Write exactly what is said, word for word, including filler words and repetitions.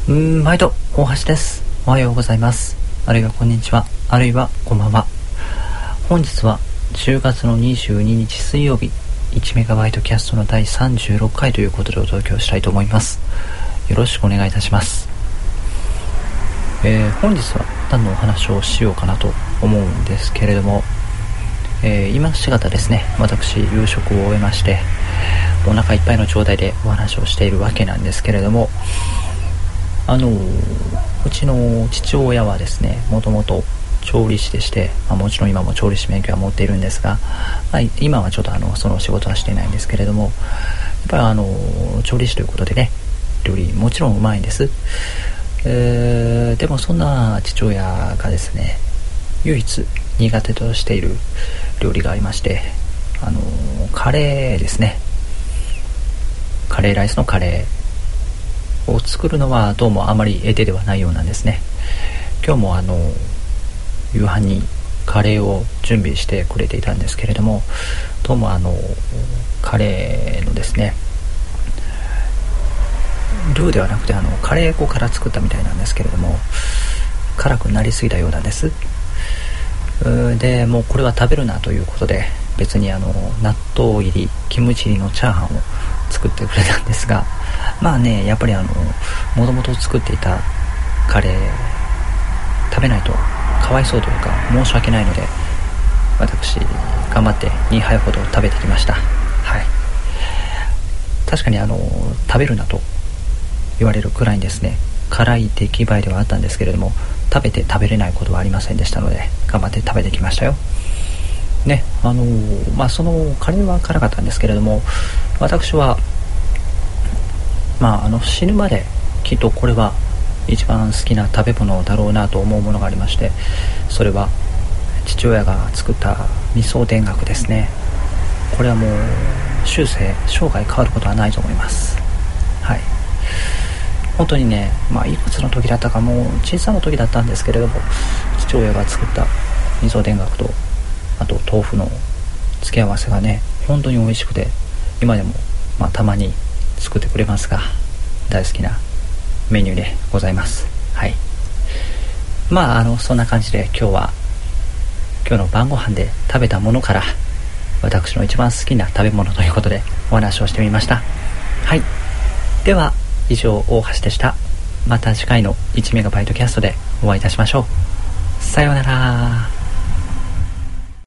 うーん、毎度大橋です。おはようございます。あるいはこんにちは、あるいはこんばんは。本日はじゅうがつのにじゅうににち水曜日、いちメガバイトキャストのだいさんじゅうろっかいということでお届けをしたいと思います。よろしくお願いいたします。えー、本日は何のお話をしようかなと思うんですけれども、えー、今しがたですね、私夕食を終えましてお腹いっぱいの状態でお話をしているわけなんですけれども、あのうちの父親はですね、もともと調理師でして、まあ、もちろん今も調理師免許は持っているんですが、まあ、今はちょっとあのその仕事はしていないんですけれども、やっぱりあの調理師ということでね、料理もちろんうまいんです。えー、でもそんな父親がですね、唯一苦手としている料理がありまして、あのカレーですね。カレーライスのカレーを作るのはどうもあまり得手ではないようなんですね。今日もあの夕飯にカレーを準備してくれていたんですけれども、どうもあのカレーのですね、ルーではなくてあのカレー粉から作ったみたいなんですけれども、辛くなりすぎたようなんです。でもうこれは食べるなということで、別にあの納豆入りキムチ入りのチャーハンを作ってくれたんですが、まあね、やっぱりあのもともと作っていたカレー食べないとかわいそうというか申し訳ないので、私頑張ってにはいほど食べてきました。はい。確かにあの食べるなと言われるくらいにですね、辛い出来栄えではあったんですけれども、食べて食べれないことはありませんでしたので、頑張って食べてきましたよね。あのー、まあそのカレーは辛かったんですけれども、私はまああの死ぬまできっとこれは一番好きな食べ物だろうなと思うものがありまして、それは父親が作った味噌田楽ですね。これはもう終生生涯変わることはないと思います。はい。本当にね、まあいくつの時だったか、もう小さな時だったんですけれども、父親が作った味噌田楽とあと豆腐の付け合わせがね、本当に美味しくて、今でもまあたまに作ってくれますが、大好きなメニューでございます。はい。まああのそんな感じで、今日は今日の晩ご飯で食べたものから私の一番好きな食べ物ということでお話をしてみました。はい。では以上、大橋でした。また次回のいちメガバイトキャストでお会いいたしましょう。さようなら。